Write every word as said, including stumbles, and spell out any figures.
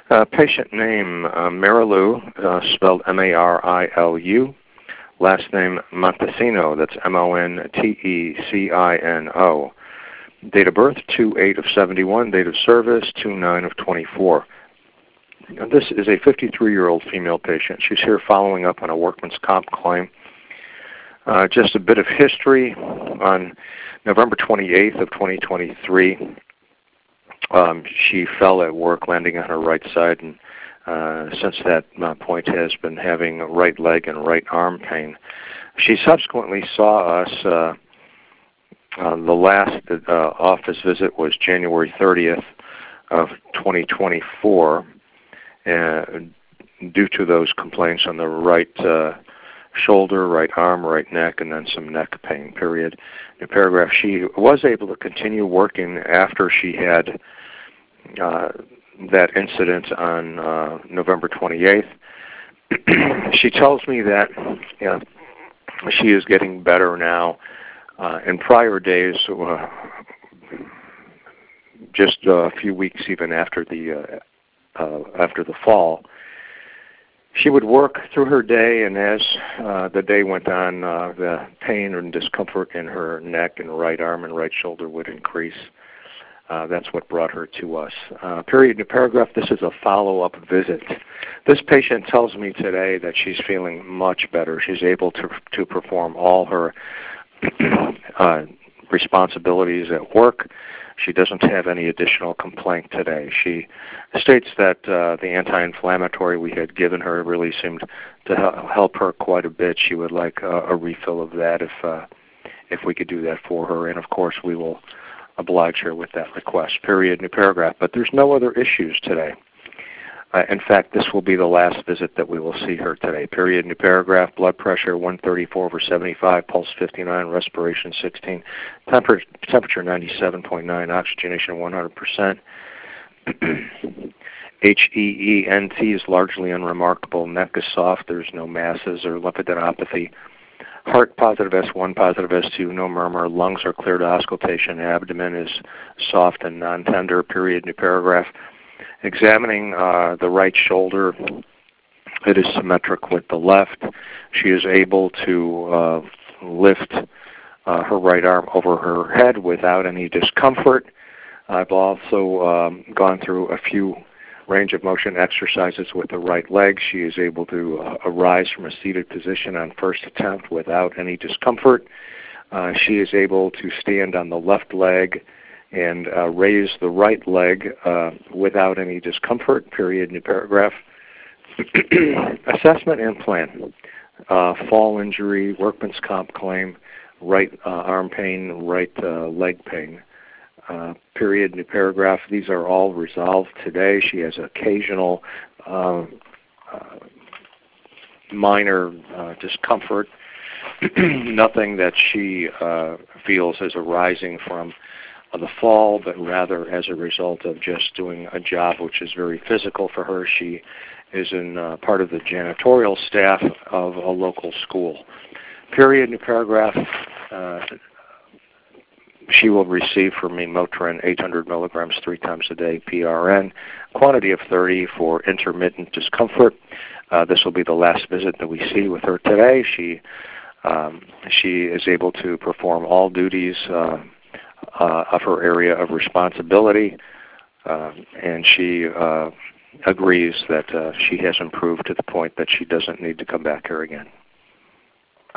Uh, patient name, uh, Marilu, uh, spelled M A R I L U. Last name, Montesino, that's M O N T E C I N O. Date of birth, two eight of seventy-one. Date of service, two nine of twenty-four. Now, this is a fifty-three-year-old female patient. She's here following up on a workman's comp claim. Uh, just a bit of history. On November twenty-eighth of twenty twenty-three, um, she fell at work, landing on her right side, and uh, since that uh, point has been having right leg and right arm pain. She subsequently saw us. Uh, uh, the last uh, office visit was January thirtieth of twenty twenty-four. Uh, due to those complaints on the right uh, shoulder, right arm, right neck, and then some neck pain, period. In paragraph, she was able to continue working after she had uh, that incident on uh, November twenty-eighth. She tells me that you know, she is getting better now. Uh, in prior days, uh, just a few weeks even after the uh, Uh, after the fall, she would work through her day, and as uh, the day went on, uh, the pain and discomfort in her neck and right arm and right shoulder would increase. Uh, that's what brought her to us. Uh, period in the paragraph, this is a follow-up visit. This patient tells me today that she's feeling much better. She's able to, to perform all her uh, responsibilities at work. She doesn't have any additional complaint today. She states that uh, the anti-inflammatory we had given her really seemed to help her quite a bit. She would like a, a refill of that if uh, if we could do that for her, and of course we will oblige her with that request. Period. New paragraph. But there's no other issues today. Uh, in fact, this will be the last visit that we will see her today. Period. New paragraph. Blood pressure one thirty-four over seventy-five, pulse fifty-nine, respiration sixteen, temper- temperature ninety-seven point nine, oxygenation one hundred percent. H E E N T is largely unremarkable. Neck is soft. There's no masses or lymphadenopathy. Heart positive S one, positive S two, no murmur. Lungs are clear to auscultation. Abdomen is soft and non-tender. Period. New paragraph. Examining uh, the right shoulder, it is symmetric with the left. She is able to uh, lift uh, her right arm over her head without any discomfort. I've also um, gone through a few range of motion exercises with the right leg. She is able to uh, arise from a seated position on first attempt without any discomfort. Uh, she is able to stand on the left leg and uh, raise the right leg uh, without any discomfort, period, new paragraph. Assessment and plan. Uh, fall injury, workman's comp claim, right uh, arm pain, right uh, leg pain, uh, period, new paragraph. These are all resolved today. She has occasional uh, uh, minor uh, discomfort, nothing that she uh, feels is arising from of the fall, but rather as a result of just doing a job which is very physical for her. She is in uh, part of the janitorial staff of a local school. Period, new paragraph. Uh, she will receive from me Motrin eight hundred milligrams three times a day, P R N, quantity of thirty for intermittent discomfort. Uh, this will be the last visit that we see with her today. She um, she is able to perform all duties uh, Uh, of her area of responsibility, uh, and she uh, agrees that uh, she has improved to the point that she doesn't need to come back here again.